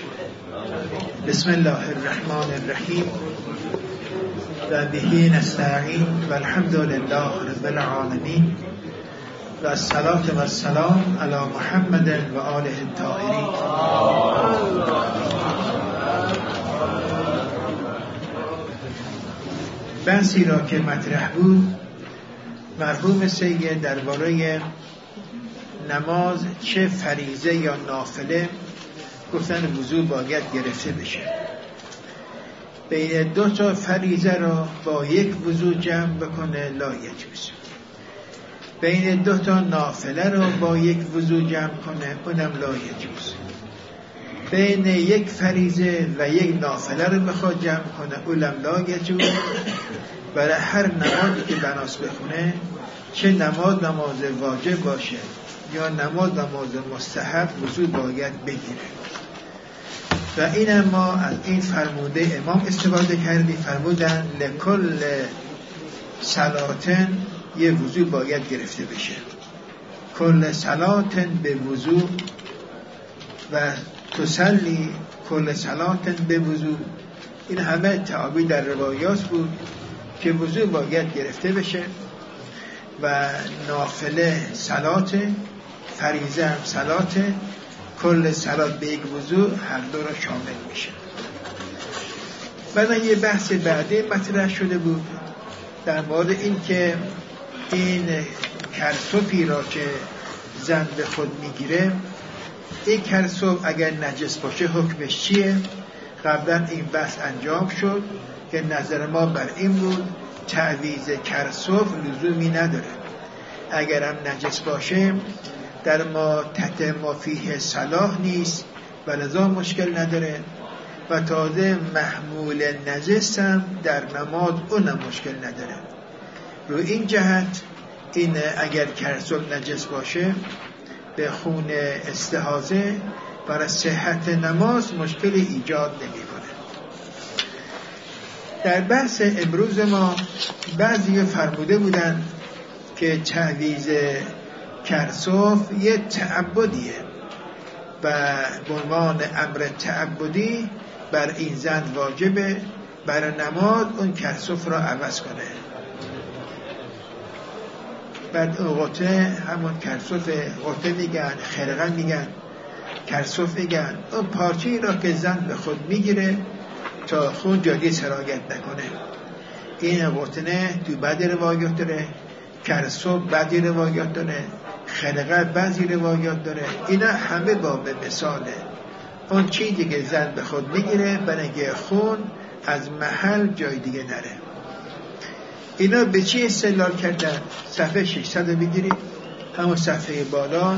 بسم الله الرحمن الرحیم و بهی نستعین و الحمد لله رب العالمین و الصلاة و السلام علی محمد و آله الطاهرین. بحثی را که مطرح بود مرحوم سید درباره نماز چه فریضه یا نافله گفتن وضو باید گرفته بشه. بین دو تا فریضه را با یک وضو جمع بکنه لا یجوز. بین دو تا نافله را با یک وضو جمع کنه اونم لا یجوز. بین یک فریضه و یک نافله رو بخواد جمع کنه اونم لا یجوز. برای هر نمازی که بناس بخونه، چه نماز واجب باشه یا نماز مستحب، وضو باید بگیره. و این ما از این فرموده امام استفاده کردیم. فرمودن لکل صلاتن یه وضو باید گرفته بشه. کل صلاتن به وضو و تسلی کل صلاتن به وضو. این همه تعابیر در روایات بود که وضو باید گرفته بشه و نافله صلات، فریضه هم صلات، کل صلات به یک وضو هر دو را شامل میشه. بعد یه بحث بعدی مطرح شده بود در مورد این که این کرسوفی را که زن به خود میگیره، این کرسوف اگر نجس باشه حکمش چیه؟ قبلا این بحث انجام شد که نظر ما بر این بود تعویض کرسوف لزومی نداره. اگر هم نجس باشه در ما تحت ما فیه صلاح نیست و لذا مشکل نداره و تازه محمول نجس هم در نماز اونم مشکل نداره. رو این جهت این اگر کرسوف نجس باشه به خون استحاضه برای صحت نماز مشکل ایجاد نمیکنه. در بحث امروز ما بعضی فرموده بودن که تعویض کرسوف یه تعبدیه و به عنوان امر تعبدی بر این زن واجبه برای نماز اون کرسوف را عوض کنه. بعد غطه همون کرسوف غطه میگن، خرقه میگن، کرسوف میگن، اون پارچه‌ای را که زن به خود میگیره تا خون جادی سرایت نکنه. این غطنه تو بعضی روایات داره، کرسوف بعضی روایات داره، خرقه بعضی روایات داره. اینا همه باب مثاله اون چیزی که زن به خود میگیره برای اینکه خون از محل جای دیگه نره. اینا به چی استدلال کردن؟ صفحه 600 رو بگیرید، همون صفحه بالا،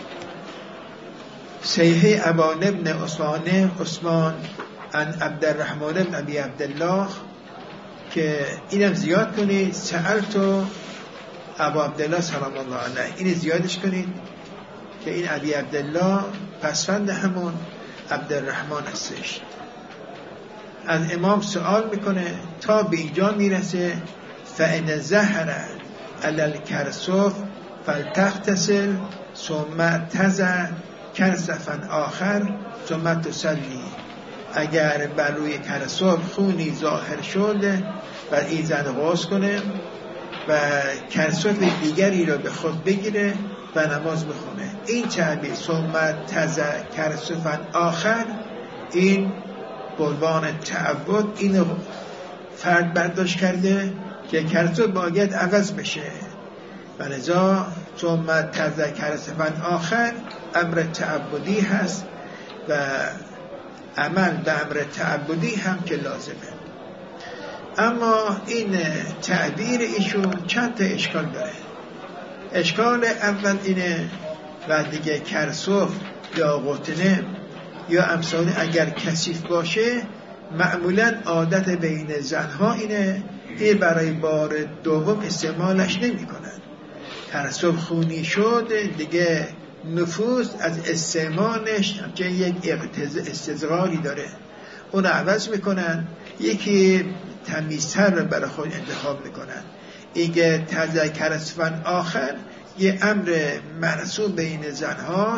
صحیح ابان ابن عثمان عن عبدالرحمن بن ابی عبدالله، که اینم زیاد کنید، سألتو ابا عبدالله سلام الله علیه، این زیادش کنید که این ابی عبدالله پسفند همون عبدالرحمن هستش. از امام سوال میکنه تا به اینجا میرسه فإن ظهر علی الکرسوف فلتغتسل ثم تضع کرسفا آخر ثم تصلی. اگر بر روی کرسوف خونی ظاهر شده و این زن غسل کنه و کرسوف دیگری را به خود بگیره و نماز بخونه. این تعبیر ثم تضع کرسفا آخر، این بعنوان تعبد این فرد برداشت کرده که کرسوف باید عوض بشه و لذا ثم تضع کرسفا آخر امر تعبدی هست و عمل به امر تعبدی هم که لازمه. اما این تعبیر ایشون چند تا اشکال داره. اشکال اول اینه و دیگه کرسوف یا قطنه یا امثال اگر کثیف باشه معمولا عادت بین زنها اینه برای بار دوم استعمالش نمی کنن. کرسوف خونی شد دیگه نفوذ از استعمالش که یک استظهاری داره، اون عوض میکنن، یکی تمیزتر رو برای خود انتخاب میکنن. اینکه تذکر اسفن آخر یه امر مرسوم بین زن هاست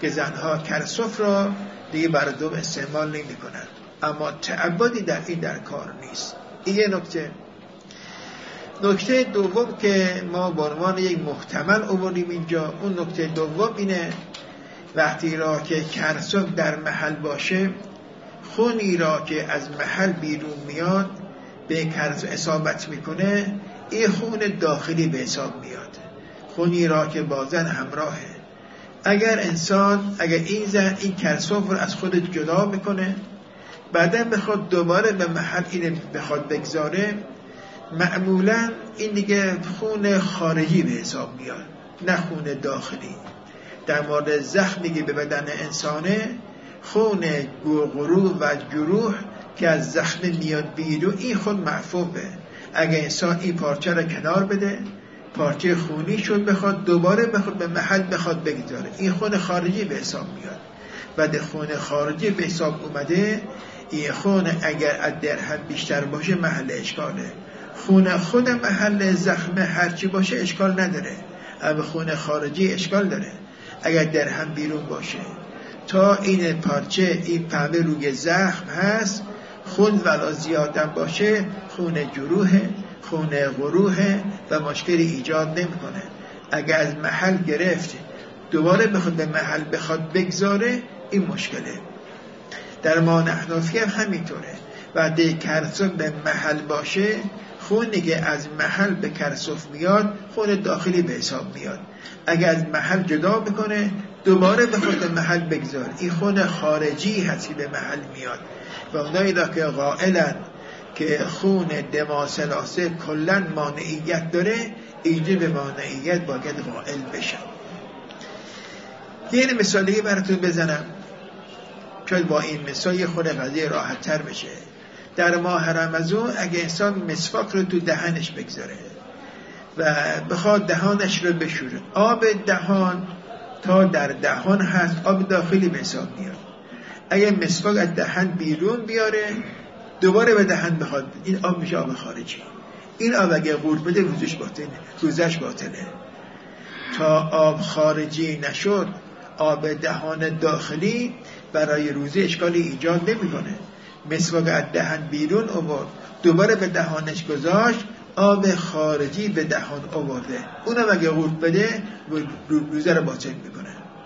که زنها کرسف را دیگه برای دوم استعمال نمی کنند، اما تعبدی در کار نیست. این یه نکته. نکته دوم که ما به عنوان یک محتمل آوردیم اینجا، اون نکته دوم اینه وقتی را که کرسف در محل باشه، خونی را که از محل بیرون میاد به کرسف اصابت میکنه، این خون داخلی به حساب میاد، خونی را که با زن همراهه. اگر این زن این کرسف رو از خود جدا میکنه، بعدن بخواد دوباره به محل این بخواد بگذاره، معمولا این دیگه خون خارجی به حساب میاد، نه خون داخلی. در مورد زخمی که به بدن انسانه، خون گروه و جروح که از زخم میاد بیرون، این خون معفوفه. اگه انسان این پارچه را کنار بده، پارچه خونی شد، بخواد دوباره به محل بخواد بگذاره، این خون خارجی به حساب میاد. بعد خون خارجی به حساب اومده، این خون اگر از درهم بیشتر باشه محل اشکاله. خون خود محل زخم هرچی باشه اشکال نداره، اما خون خارجی اشکال داره. اگر درهم بیرون باشه تا این پارچه این پهمه روی زخم هست، خون ولا زیادم باشه، خون جروحه، خون قروحه و مشکلی ایجاد نمیکنه. اگر از محل گرفت دوباره بخواد به محل بخواد بگذاره، این مشکله. در ما احنافی هم همینطوره. وقتی کرسف به محل باشه، خونی که از محل به کرسف میاد خون داخلی به حساب میاد. اگر از محل جدا بکنه، دوباره بخواد به محل بگذاره، این خون خارجی هستی به محل میاد. و اونایی را که قائلن که خون دما ثلاثه کلن مانعیت داره، اینجا به مانعیت باید قائل بشن. یه مثالی براتون بزنم چون با این مثال خود قضیه راحت تر بشه. در ماه رمضان اگه انسان مسواک رو تو دهنش بگذاره و بخواد دهانش رو بشوره، آب دهان تا در دهان هست، آب داخلی به حساب میاد. اگه مسواک از دهن بیرون بیاره، دوباره به دهن بخواد، این آب میشه آب خارجی. این آب اگه قورت بده روزش باطله. تا آب خارجی نشد، آب دهان داخلی برای روزه اشکالی ایجاد نمیکنه. مسواک از دهن بیرون آورد، دوباره به دهانش گذاشت، آب خارجی به دهان آورده، اونم اگه قورت بده روزه رو باطل میکنه.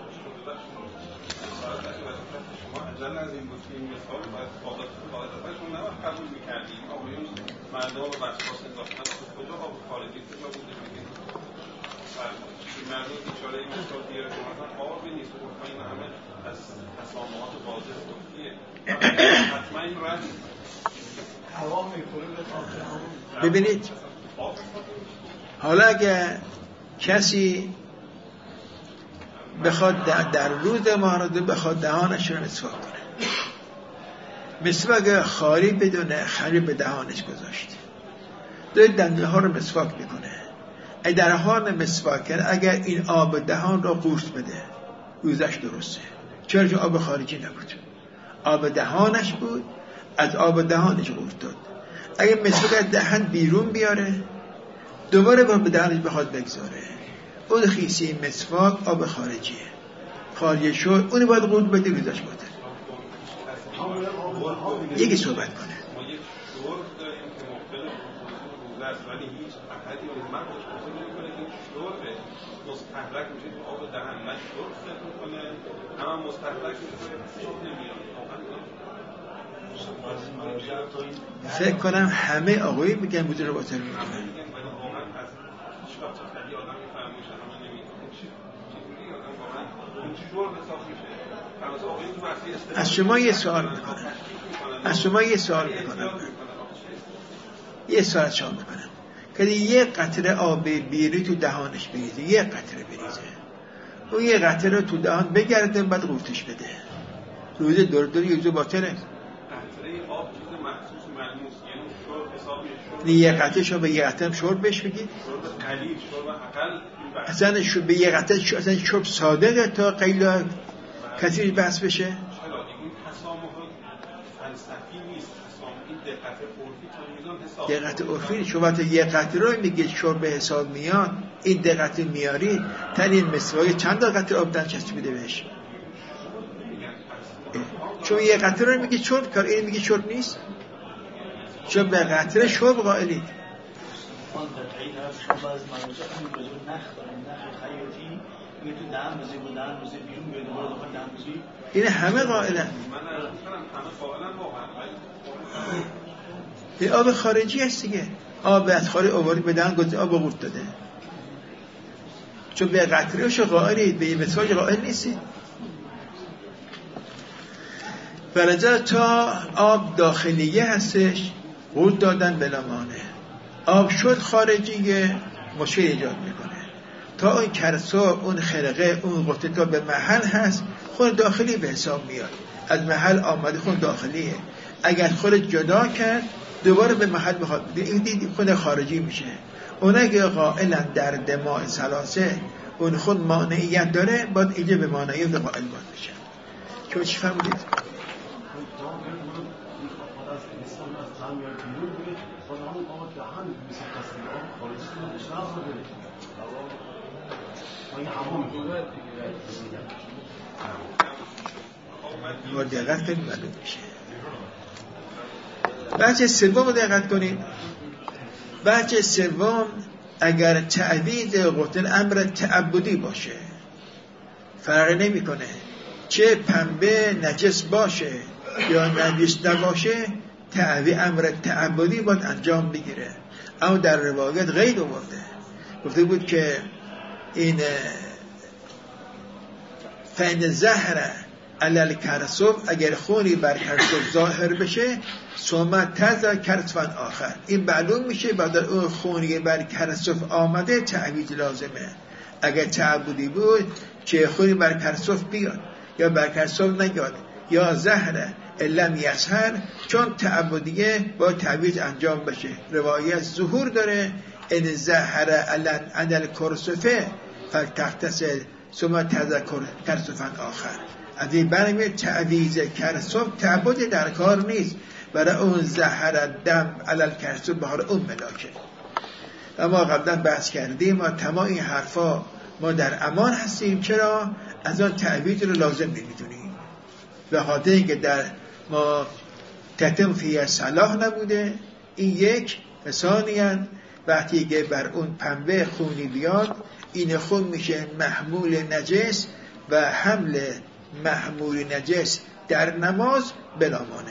ببینید، حالا اگه کسی بخواد در روز ماه بخواد دهانش رو مسواک کنه، مسواک خالی بدون خری به دهانش گذاشت، دو دنده ها رو مسواک میکنه. در حال مسواک کرد، اگر این آب دهان رو قورت بده، روزش درسته. چرا؟ چون آب خارجی نبود، آب دهانش بود، از آب دهانش قورت داد. اگه مسواک از دهن بیرون بیاره، دوباره به دهانش بخواد بگذاره، اون خیسی مسواک آب خارجیه، خارجی شد، اونی باید قورت بده، روزش باطل. یکی صحبت کنه. ولی هیچ احدی از من خوشبختی نمی‌کنه که شربه مستحرک میشه تو آب دهن، نه شرب سرد می‌کنه، اما مستحرک میشه شرب نمیاد. فکر کنم همه آقایی میگن بوده رو باطل می‌کنه. از شما یه سوال میکنم. یه سوال شما میکنم که یه قطره آب بیری تو دهانش بریزه، یه قطره بریزه، اون یه قطره رو تو دهان بگرده، بعد قورتش بده، روزه دور یوزه باطله. قطره آب چیز محسوس ملموس، یعنی شرب حسابی شرب، یه قطره شو به یه قطره شرب بهش بگید، شرب قلیل، شرب اقل، اصلا شو به یه قطره اصلا شرب صادقه تا قلیل کثیر بحث بشه. چرا این تسامح فلسفی نیست، این دقت عرفی شما تا یه قطره رو میگه شرب حساب میاد، این دقت میاری تن این مسواک چند تا قطره آب در چسبیده بهش، چون یه قطره رو میگه شرب کار، این میگه شرب نیست، چون به قطره شرب قائلی. این همه قائلن. این آب خارجی هست دیگه، آب از خارج آوردی به دهن گذاشت، آب قورت داده. چون به قطره‌اش قائلید، به مسواج قائل نیستید. فرجا تا آب داخلیه هستش قورت دادن بلا مانع. آب شد خارجیه مشکل ایجاد میکنه. تا اون کرسا، اون خرقه، اون قطعه تا به محل هست، خون داخلی به حساب میاد. از محل آمده خون داخلیه. اگر خود جدا کرد دوباره به محل بخواد، این خون خارجی میشه. اونه که قائلن در دماء ثلاثه اون خود مانعیت داره، باید اینجا به مانعیت قائل باید بشه. شما چی فهمیدید؟ با دقت کنید معلوم میشه. بچه سوم رو دقت کنید. بچه سوم اگر تعویض قتل امر تعبدی باشه، فرق نمی کنه چه پنبه نجس باشه یا نجس نباشه، تعویض امر تعبدی باید انجام بگیره. اما در روایت غیر آورده، گفته بود که این فین زهره علل کرسوف، اگر خونی بر کرسوف ظاهر بشه سومت تزا کرسفن آخر، این معلوم میشه بعد اون خونی بر کرسوف آمده تعویض لازمه. اگر تعبدی بود که خونی بر کرسوف بیاد یا بر کرسوف نگاد یا زهره علم یسهر، چون تعبدیه با تعویض انجام بشه. روایت ظهور داره ان زهره علل کرسوفه فلتغتسل ثم تذکر کرسوفن آخر. از این برمی تعویض کرسوف تعبد در کار نیست، برای اون زهر دم علل کرسوف بهار اون ملاکه. اما قبلا بحث کردیم ما تمام این حرفا ما در امان هستیم. چرا؟ از آن تعویض رو لازم نمیدونیم، به خاطر اینکه در ما تتم فیه صلاح نبوده. این یک. ثانیاً وقتی که بر اون پنبه خونی بیاد، این خون میشه محمول نجس و حمل محمول نجس در نماز بلا مانع.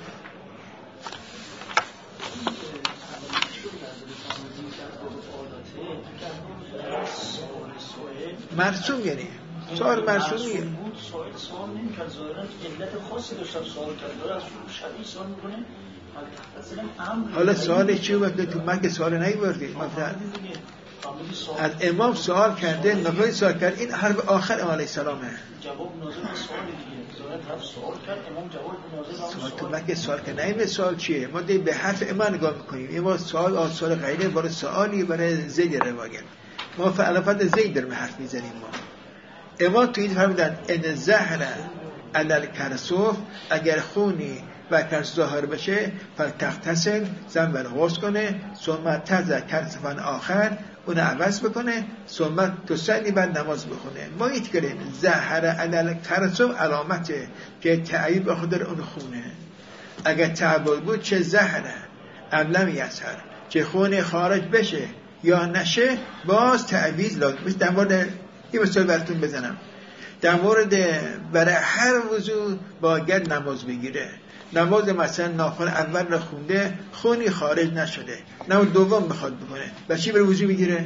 مرسوم یعنی سوال مرسومیه. سوال نمی کرد ظاهرا علت خاصی داشتم سوال کرد داره از شدید سوال میکنه. حالا سوال چی بود؟ تو مگه سوال نیوردی؟ مثلا از امام سوال کرده، نقل سوال کرد، این حرف آخر امام علیه السلامه. جواب نازل از سوال دیگه. ظاهرا حرف سوال کرد، امام جواب نازل از سوال. تو مگه سوال کرد نه سوال چیه؟ ما دیگه به حرف امام نگاه میکنیم. این ما سوال غیره برای سوالی برای زید روایت. ما فعلفت زید در حرف میزنیم. ما امام تو این فرمودن ان زهر علل کرسوف، اگر خونی و کرس ظاهر بشه فلتغتسل، زن بر غسل کنه، ثم تزا کرسفن آخر، اون عوض بکنه، ثم تصلی بعد نماز بخونه. ما ایت کریم زهر علل کرسوف علامته که تعیب به خود اون خونه. اگر تعبد بود چه زهره علم یسهر، چه خونه خارج بشه یا نشه باز تعویض لازم. در مورد این مثال براتون بزنم. در مورد برای هر وضو باید نماز بگیره. نماز مثلا ناخن اول را خونده، خونی خارج نشده، نماز دوم بخواد بکنه، بس چی بره وضو بگیره؟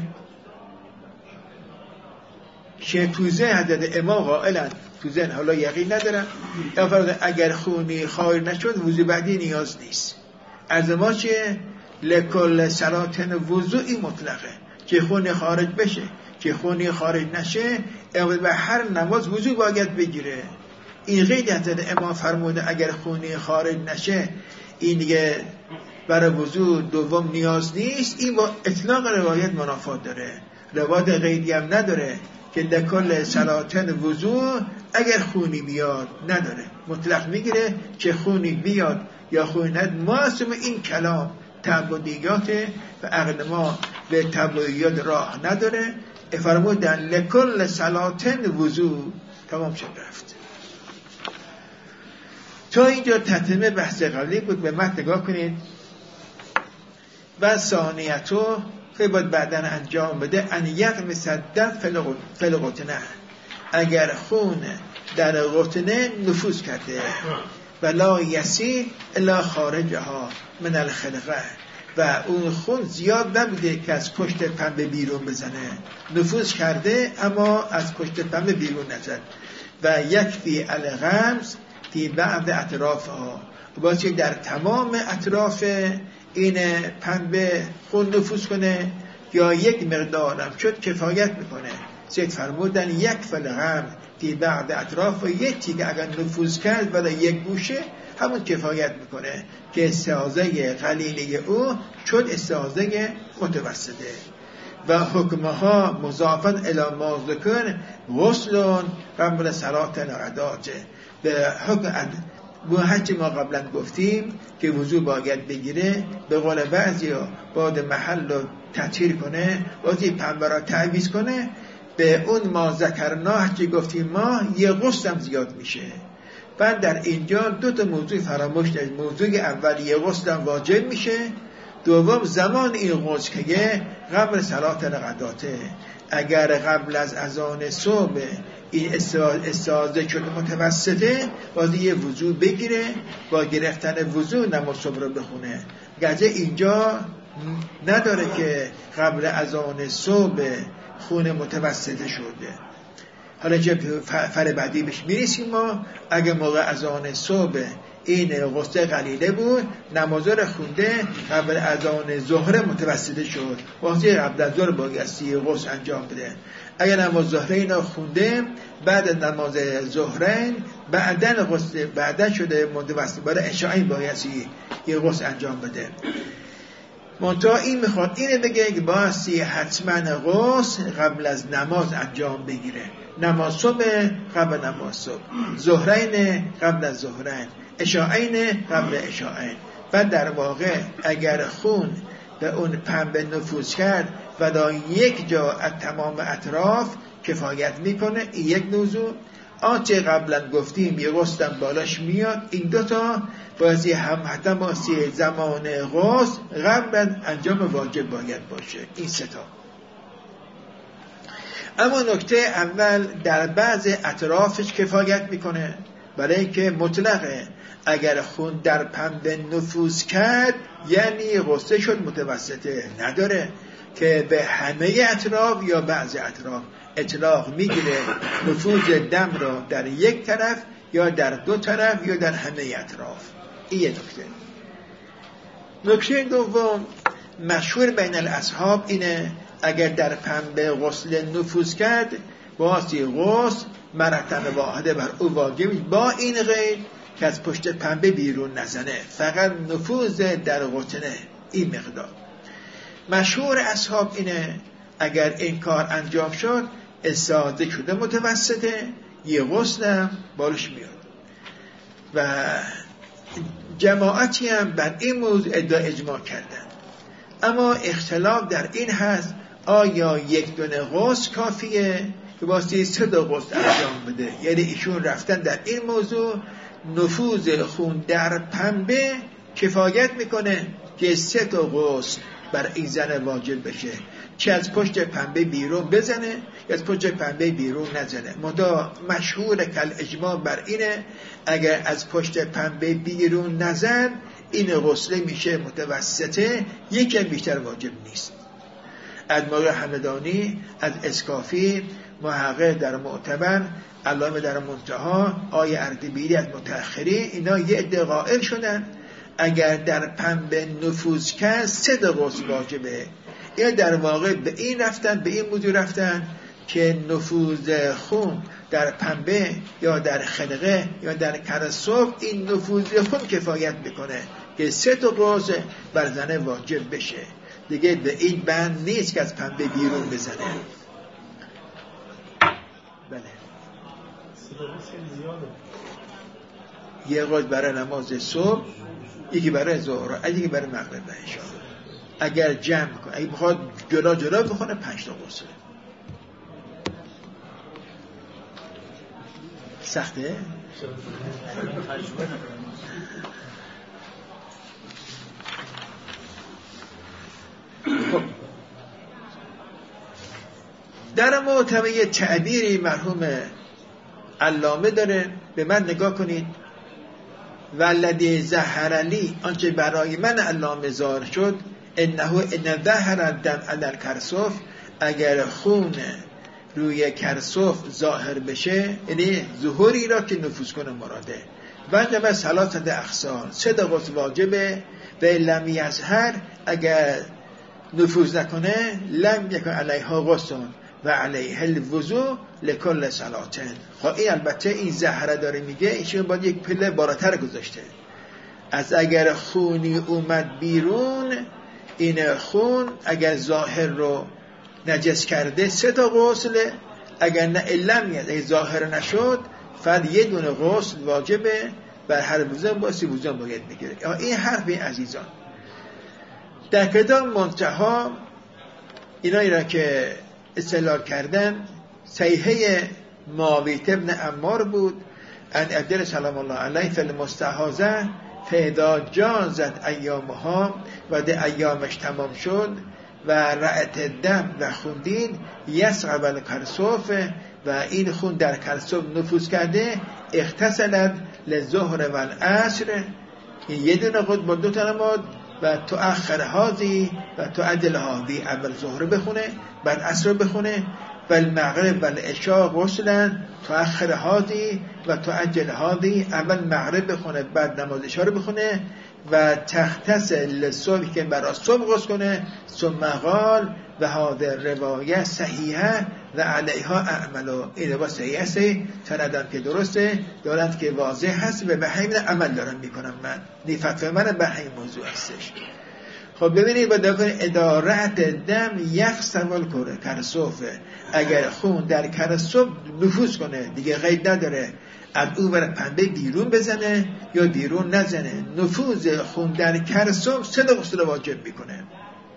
که تو ذهن حضرت امام قائلن، تو ذهن حالا یقین ندارم، اگر خونی خارج نشد وضو بعدی نیاز نیست. از ما چه لکل صلاتن وضوئی مطلقه، که خونی خارج بشه که خونی خارج نشه، به هر نماز وضو باید بگیره. این قید حضرت امام فرموده اگر خونی خارج نشه این دیگه برای وضو دوم نیاز نیست. این با اطلاق روایت منافات داره، روایت قیدی هم نداره که لکل صلاتن وضو اگر خونی بیاد نداره، مطلق میگیره که خونی بیاد یا خونی ند. معصوم این کلام تعبدیاته و عقل ما به تعبدیات راه نداره. فرمودن لکل صلاتن وضو، تمام شد رفت. تا اینجا تتمه بحث قبلی بود. به متن نگاه کنید. و ثانیتو که باید بعداً انجام بده ان یغمس الدم فی القطنه، اگر خون در قطنه نفوذ کرده ولا یسیل الا خارجها من الخلقه، و اون خون زیاد نبوده که از پشت پنبه بیرون بزنه، نفوذ کرده اما از پشت پنبه بیرون نزد. و یکفی الغمز فی بعض اطرافها، باشه در تمام اطراف این پنبه خون نفوذ کنه یا یک مقدارم شد کفایت میکنه. سید فرمودن یک فلغم فی بعض اطراف، و یکی که اگر نفوذ کرد ولی یک گوشه همون کفایت میکنه که استعاضه قلیله او شد استعاضه متوسطه. و حکمها مضافت الی ما ذکر غسل قبل صلات الغداة، به حکم هرچی ما قبلا گفتیم که وضو باید بگیره، به قول بعضیا باید محل رو تطهیر کنه، باید پنبه را تعویض کنه. به اون ما ذکرنا هرچی گفتیم ما یه غسل هم زیاد میشه. بعد در اینجا دو تا موضوع فراموش نشه. موضوع اول یه غسل هم واجب میشه، دوم زمان این غسل که قبل صلات الغداته، اگر قبل از اذان صبح این استعاضه شده متوسطه باید یه وضو بگیره، با گرفتن وضو نماز صبح رو بخونه. گرچه اینجا نداره که قبل اذان صبح خون متوسطه شده. حالا چه فر بعدی بهش میرسیم. ما اگه موقع اذان صبح این غسل قلیله بود، نماز رو خونده، قبل اذان ظهر متوسطه شد، وقتی قبل از ظهر بایستی غسل انجام بده. اگر نماز ظهرین رو خونده بعد نماز ظهرین بعدن غسل بعدن شده متوسط، برای عشاءین بایستی یه غسل انجام بده. منتها این میخواد اینه بگه که بایستی حتما غسل قبل از نماز انجام بگیره. نماز صبح قبل نماز صبح، ظهرین قبل از ظهرین، عشاءین قبل عشاءین. بعد در واقع اگر خون به اون پنبه نفوذ کرد و دا یک جا از تمام اطراف کفایت میکنه، این یک موضوع. آنچه قبلا گفتیم یه غسلم بالاش میاد، این دوتا بازی هم حتی باسی زمان غسل قبلا انجام واجب باید باشه. این ستا. اما نکته اول در بعض اطرافش کفایت میکنه، برای اینکه مطلقه اگر خون در پنبه نفوذ کرد یعنی غسل شد متوسطه، نداره که به همه اطراف یا بعض اطراف اطلاق میگیره نفوذ دم را در یک طرف یا در دو طرف یا در همه اطراف. این یه نکته. نکته دوم مشهور بین الاصحاب اینه اگر در پنبه غسل نفوذ کرد باسی غسل مرتبه واحده بر او واجب، با این غیر که از پشت پنبه بیرون نزنه، فقط نفوذ در قطنه. این مقدار مشهور اصحاب اینه اگر این کار انجام شد استعاضه شده متوسطه، یه غسل هم بالش میاد. و جماعتی هم بر این موضوع اجماع کردن. اما اختلاف در این هست آیا یک دونه غسل کافیه که واسه 3 تا غسل انجام بده. یعنی ایشون رفتن در این موضوع نفوذ خون در پنبه کفایت میکنه که 3 تا غسل بر این زن واجب بشه، چه از پشت پنبه بیرون بزنه یا از پشت پنبه بیرون نزنه. مشهور کل اجماع بر اینه اگر از پشت پنبه بیرون نزن این غسله میشه متوسطه، یکی بیشتر واجب نیست. از موقع همدانی، از اسکافی، محقق در معتبر، علامه در منتها، آیه اردبیلی از متأخری، اینا یه عده قائل شدن اگر در پنبه نفوذ کرد 3 تا غسل واجبه. یا در واقع به این رفتن، به این موضوع رفتن که نفوذ خون در پنبه یا در خلقه یا در کرسوف این نفوذ خون کفایت میکنه که 3 تا غسل بر زنه واجب بشه. دیگه به این بند نیست که از پنبه بیرون بزنه. بله. یه غسل برای نماز صبح، یکی برای ظهر، یکی برای مغرب و عشا. اگر جمع کنه، اگه بخواد جلا جلا بخونه 5 تا غسل. سخته؟ در معتمه یه تعبیری مرحوم علامه داره، به من نگاه کنید. والذی ظهر لی، آنچه برای من علامه ظاهر شد، ان ظهر الدم علی الکرسف، اگر خون روی کرسف ظاهر بشه، یعنی ظهوری را که نفوذ کنه مراده. وجب ثلاثه اقسام، 3 غسل واجبه. و لم یظهر، اگر نفوذ نکنه، لم یکن علیها غسل و علیه الوضوء لکل صلاتن. خب این البته این زهره داره میگه، ایشون باید یک پله بالاتر گذاشته. از اگر خونی اومد بیرون، این خون اگر ظاهر رو نجس کرده 3 غسل، اگر نه لم یظهر، اگر ظاهر نشد فقط 1 غسل واجبه. بر هر وضو باسی وضو باید بگیره. این حرف عزیزان در کتاب منتها اینایی را که استدلال کردن، صحیحه معاویه ابن عمار بود، ان عبدالله سلام الله علیه فی المستحاضه فاذا جازت ایامها، و ده ایامش تمام شد و رأت دم و خوندین یسقب الکرسف، و این خون در کرسف نفوذ کرده، اغتسلت للظهر و العصر، این 1 غسل با 2 نماز، و تو اخر هادی و تو عدل هادی، اول ظهر بخونه بعد عصر بخونه، و المغرب و العشاء غسلن تو اخر هادی و تو عدل هادی، اول مغرب بخونه بعد نماز عشاء بخونه، و تغتسل للصبح که برای صبح غسل کنه. ثم قال و هذا روایه صحیحه و علیها اعملو، این روایه صحیح است، سندم که درسته، دارند که واضح هست و به همین عمل دارم میکنم من، این فتوی من به همین موضوع هستش. خب ببینید با دکتر ادارت دم یخسول کنه کرسوف، اگر خون در کرسوف نفوذ کنه دیگه قید نداره از او بر پنبه بیرون بزنه یا بیرون نزنه، نفوذ خون در کرسوف 3 غسل واجب میکنه.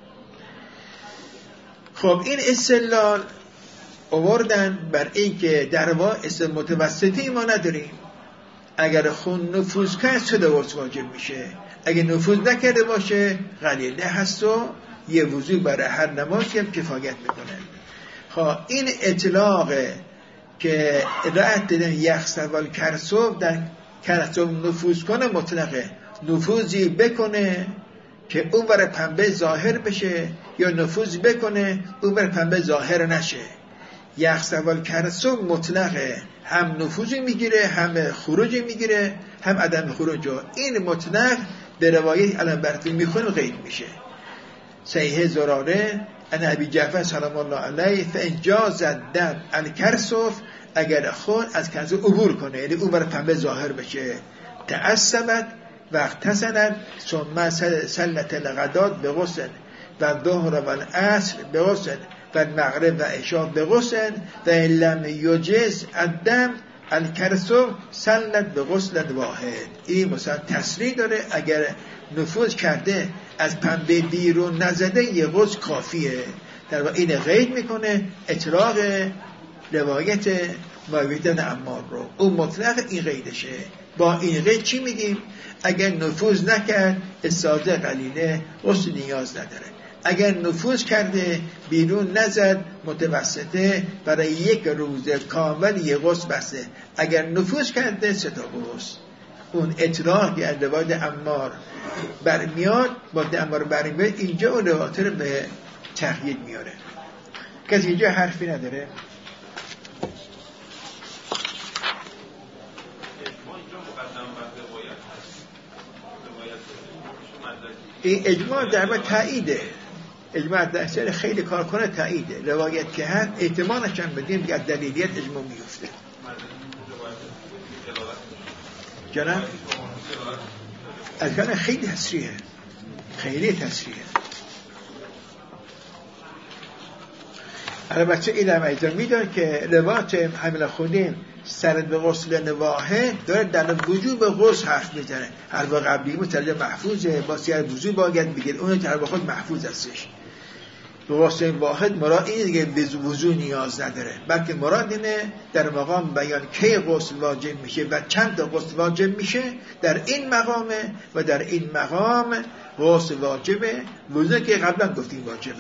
خب این استدلال آوردن بر این که در واقع متوسطی ما نداریم، اگر خون نفوذ کنه 3 غسل واجب میشه، اگه نفوذ نکرده باشه قلیله هست و یه وضو برای هر نماز هم کفایت میکنه. خب این اطلاق که رأت دادن یخسول کرسوف در کرسوف نفوذ کنه مطلقه، نفوذی بکنه که اون بر پنبه ظاهر بشه یا نفوذ بکنه اون بر پنبه ظاهر نشه. یخسول کرسوف مطلقه، هم نفوذی میگیره هم خروجی میگیره هم عدم خروج. این مطلق به روایت الان براتون میخونم قید میشه. صحیح زراره ان ابی جعفر سلام الله علیه فانجاز الدم الکرسوف، اگر خون از کرسوف عبور کنه یعنی اون بر پنبه ظاهر بشه، تعصبت و اغتسلت ثم سلت الغدات به غسل و ظهر و العصر به غسل و مغرب و عشاء به غسل و لم یجز الدم الکرسوف سلت به غسل واحد. این مثلا تصریح داره، اگر نفوذ کرده از پنبه بیرون نزده یه غسل کافیه. در واقع این قید میکنه اطلاق روایت معاویه عمار رو، اون مطلق این قیدشه. با این قید چی میگیم؟ اگر نفوذ نکرد استاذه قلیله غسل نیاز نداره، اگر نفوذ کرده بیرون نزد متوسطه برای 1 روز کامل یه غسل بسته، اگر نفوذ کرده 3 غسل. اون اطلاق از روایت عمار برمیاد، با عمار برمیاد اینجا اون روایت رو به تقیید میاره. کسی اینجا حرفی نداره؟ این اجماع در واقع تاییده، اجماع در خیلی کار کنه تاییده، روایت که هست احتمالش هم بدیم که دلیلیت اجماع میفته. جناب از کنه خیلی تصریحه، خیلی تصریحه. البته این هم ایضا میدان که روایت حمل خونین سرد به غسل نواحه داره در وجوب غسل حرف میزنه. هر قبلی مترجم محفوظه، با سیر وضو باید بگیر، اون هر خود محفوظ هستش. به غسل واحد مراد اینه دیگه به وضو نیاز نداره، بلکه مراد اینه در مقام بیان کی غسل واجب میشه و چند تا غسل واجب میشه در این مقامه و در این مقام غسل واجبه، وضو که قبلا گفتیم واجبه.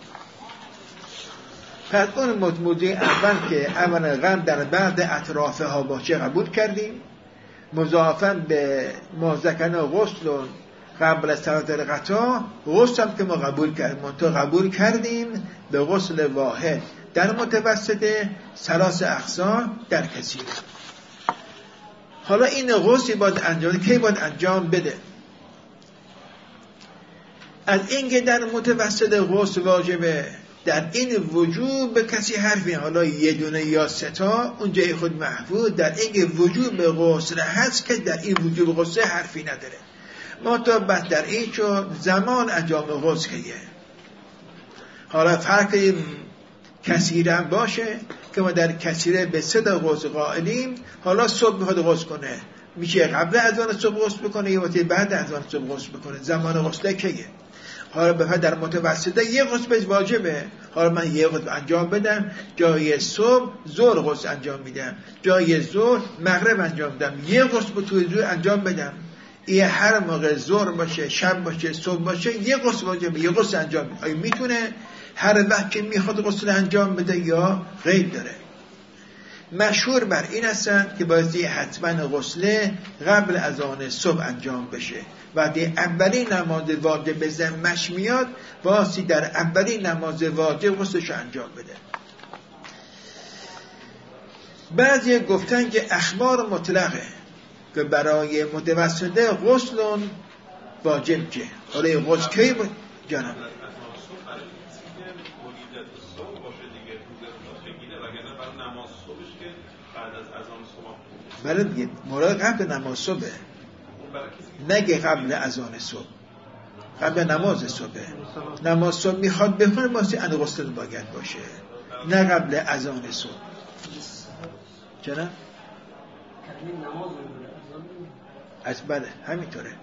پس اون موضوع اول که اولا غم در بعد اطراف ها باشه قبول کردیم، مضافاً به ما ذکرنا غسل قبل از صلات القطاع، غسل هم که ما قبول کردیم به غسل واحد در متوسطه، ثلاث اقسام در کثیر. حالا این غسل باید انجام کی باید انجام بده؟ از اینکه در متوسط غسل واجبه، در این وجوب کسی حرفی، حالا یه دونه یا سه تا اونجای خود محفوظ، در اینکه وجوب غسل هست که در این وجوب غسل حرفی نداره. ما تا بعد در این چون زمان انجام غسل کیه، حالا فرق کثیرم باشه که ما در کثیره به سه تا غسل قائلیم. حالا صبح میخواد غسل کنه، میشه قبل از آن صبح غسل بکنه یا بعد از آن صبح غسل بکنه، زمان غسل کیه. حالا بفرد در متوسطه یه غسل واجبه، حالا من یه غسل انجام بدم، جای صبح ظهر غسل انجام میدم، جای ظهر مغرب انجام میدم، یه غسل توی ظهر انجام بدم. این هر موقع ظهر باشه، شب باشه، صبح باشه، یه غسل واجبه، یه غسل انجام میده. آیا میتونه هر وقت که میخواد غسل انجام بده یا قید داره؟ مشهور بر این هستن که بایستی حتما غسل قبل از آن صبح انجام بشه. وقتی اولین نماز واجب به ذمش میاد، بایستی در اولین نماز واجب غسلش انجام بده. بعضی گفتن که اخبار مطلقه که برای متوسطه غسل واجب که حالا غسل کی بود؟ جانم برای دیگه مراد قبل نماز صبح، نگه قبل اذان صبح، قبل نماز صبح. نماز صبح میخواد بخونه واسه ان غسل باید باشه، نه قبل اذان صبح. چرا؟ از بله همینطوره.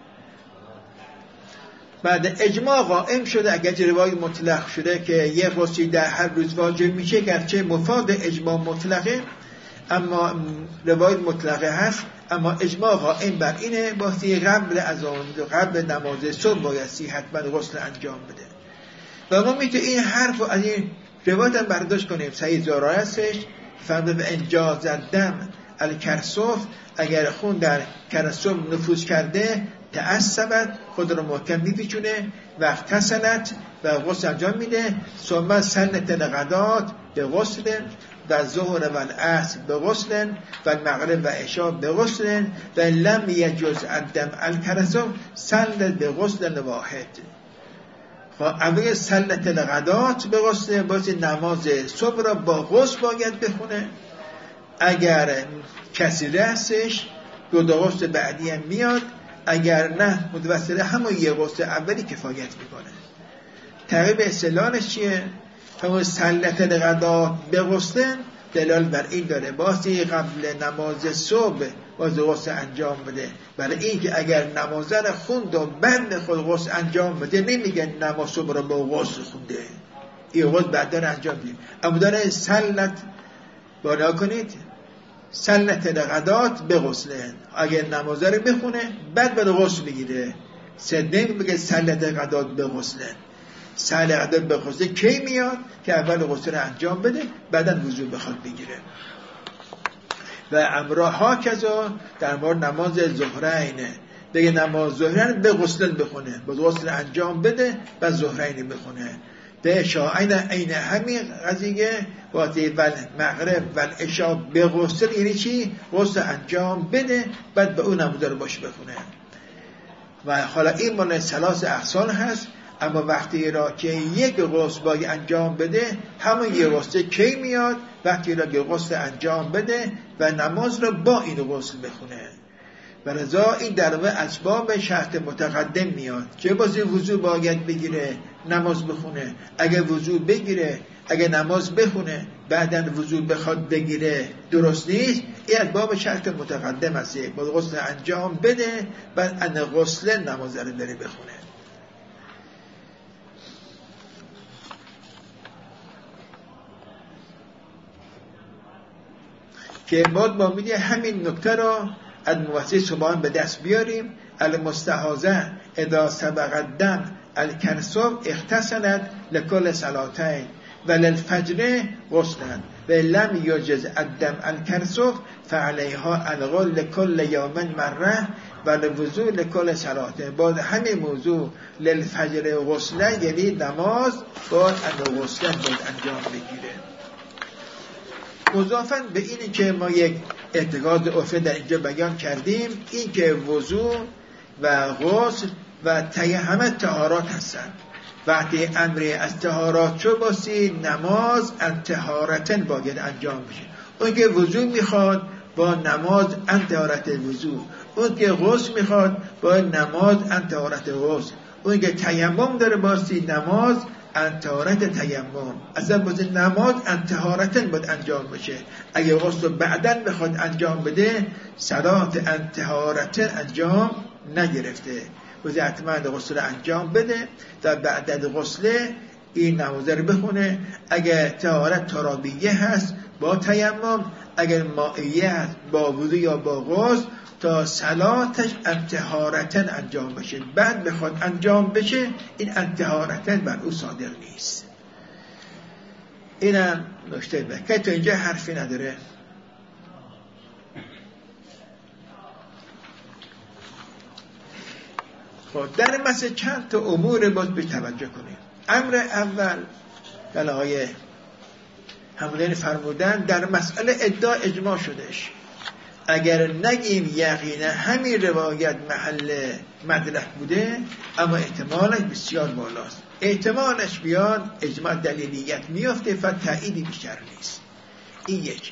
بعد اجماع قائم شده اگر روای مطلق شده که یه غسلی در هر روز واجب میشه، گرچه مفاد اجماع مطلقه، اما روایت مطلقه هست، اما اجماع قائم بر اینه باستی قبل از آن قبل نماز صبح بایستی حتما غسل انجام بده. و ما میتونیم این حرف از این روایت هم برداشت کنیم. صحیح زارا هستش فهمده به انجاز الدم الکرسوف، اگر خون در کرسوف نفوذ کرده تعصبت، خود رو محکم میپیچونه و اغتسلت و غسل انجام میده. ثم سنت الغدات به غسل و ظهر و العصر به غسل و المغرب و عشاء به غسل و لم یجوز الدم الکرسوف سلت به غسل واحد. اول سلت الغدات به غسل، باز نماز صبح را با غسل باید بخونه. اگر کسی هستش دو غسل بعدی هم میاد، اگر نه متوسطه همون یه غسل اولی کفایت میکنه. تقریب اصطلاحش چیه؟ همون سلت الغدات به غسل دلال بر این داره باسی قبل نماز صبح باز غسل انجام بده، برای این که اگر نماز رو خوند و بند خود غسل انجام بده، نمیگن نماز صبح رو با غسل خونده، این غسل بعد داره انجام بده. اما داره سلت بالا کنید، سلت الغدات به غسل، اگر نماز رو بخونه بعد غسل بگیره. سدنگ بگه سلت الغدات به غسل. سال عدد به غسل کی میاد؟ که اول غسل رو انجام بده بعدن وضو بخواد بگیره. و امرها کذا در مورد نماز ظهرین بگه نماز ظهرین به غسل بخونه، با غسل انجام بده بعد ظهرین بخونه. به اشاعین این همین قضیه باید ول مغرب ول اشاع به غسل، یعنی چی؟ غسل انجام بده بعد به اون نماز رو باش بخونه. و حالا این مال ثلاث اقسام هست. اما وقتی را که یک غسل باید انجام بده، همون یک غسل کی میاد؟ وقتی را که غسل انجام بده و نماز را با این غسل بخونه. و رضا این در واقع اسباب شرط متقدم میاد که بازی وضو باید بگیره نماز بخونه. اگر وضو بگیره اگر نماز بخونه بعدن وضو بخواد بگیره درست نیست. این اسباب شرط متقدم است. باید غسل انجام بده بعد ان غسل نماز رو بره بخونه. که ما میگه همین نکته را از موسیقی صبحان به دست بیاریم. المستحاضه اذا سبق الدم الکنسف اختصلت لکل صلاتین و للفجر غسلا و لم یجز الدم الکنسف فعلیها الغسل لکل یوم مره و لوضوء لکل صلاتین. بعد همین موضوع للفجر غسلا یعنی نماز باید غسلا باید انجام بگیره. مضافاً به اینی که ما یک اعتقاد عرفی در اینجا بیان کردیم، این که وضو و غسل و همه طهارات هستند. وقتی امری از طهارات شو باسی نماز ان طهارتن باید انجام بشه. اون که وضو میخواد با نماز ان طهارت وضو، اون که غسل میخواد با نماز ان طهارت غسل، اون که تیمم داره باسی نماز ان طهارت تیمم. اصلا باید نماز ان طهارتن باید انجام بشه. اگه غسل بعدن بخواد انجام بده صلات ان طهارتن انجام نگرفته. باید حتما غسل انجام بده تا بعد از غسل این نماز رو بخونه. اگه طهارت ترابیه هست با تیمم، اگر مائیه هست با وضو یا با غسل، تا صلاتش طهارتن انجام بشه. بعد بخواد انجام بشه این طهارتن بر او صادق نیست. اینم نکته که تا اینجا حرفی نداره. خب در مسئله چند تا امور باید به توجه کنیم. امر اول که آقای همونین فرمودن در مسئله ادعا اجماع شدهش. اگر نگیم یقینا همین روایت محل مدرک بوده، اما احتمالش بسیار بالاست. احتمالش بیاد اجماع دلیلیت میافته و تأییدی بیشتر نیست. این یک.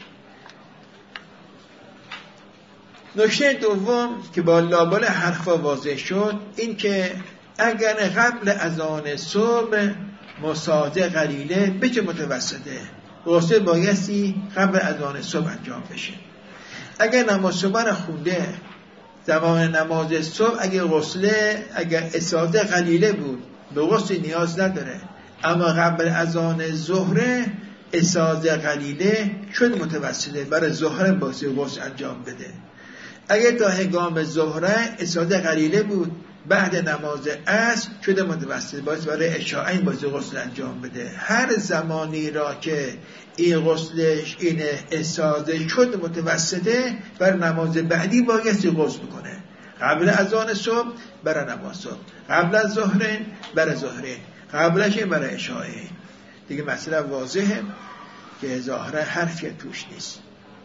نکته دوم که با لابل حرفا واضح شد، این که اگر قبل اذان صبح مساعده قلیله بچه متوسطه، غسل بایستی قبل اذان صبح انجام بشه. اگر نماز صبح را خونده زمان نماز صبح، اگر اساده قلیله بود به غسل نیاز نداره، اما قبل اذان ظهر اساده قلیله شد متوسطه، برای ظهر باید غسل انجام بده. اگر تا هنگام ظهر اساده قلیله بود بعد نماز عصر شده متوسط، باید برای عشاءین باید غسل انجام بده. هر زمانی را که این غسلش این اساده شد متوسطه، بر نماز بعدی باید غسل بکنه. قبل اذان صبح برای نماز صبح، قبل از ظهر برای ظهرین، قبلش برای عشاءین. دیگه مسئله واضحه که ظاهرا حرفی توش نیست.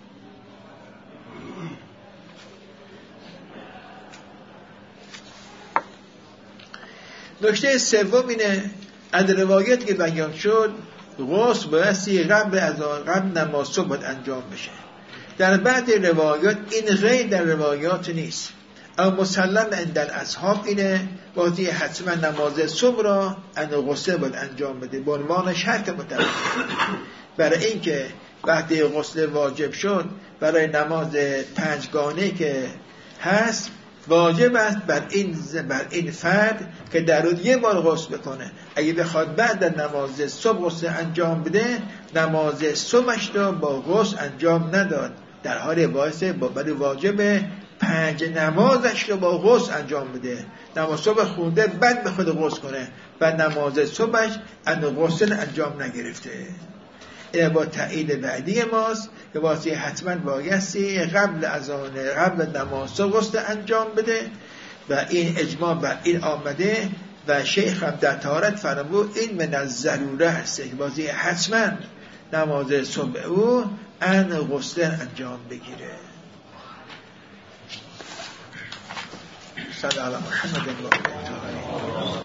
نکته سوم اینه، از روایت که بیان شد غسل بایستی قبل نماز صبح باید انجام بشه. در بعض روایات این غیر در روایات نیست، اما مسلم عند اصحاب اینه بازی حتما نماز صبح را غسل باید انجام بده به عنوان شرط متوجه. برای اینکه وقتی غسل واجب شد برای نماز پنجگانه که هست، واجب است بر این فرد که در روز یک بار غسل بکنه. اگه بخواد بعد نماز صبح غسل انجام بده، نماز صبحش رو با غسل انجام نداد، در حال باعث برای واجب 5 نمازش رو با غسل انجام بده. نماز صبح خونده بعد بخواد غسل کنه و نماز صبحش غسل انجام نگرفته. این با تأیید بعدی ماست که واسه حتما بایستی قبل نماز صبح غسل انجام بده و این اجماع بر این آمده و شیخ هم در طهارت فرمود این من از ضروره هست که واسه حتما نماز صبح او غسل انجام بگیره. صلی الله محمد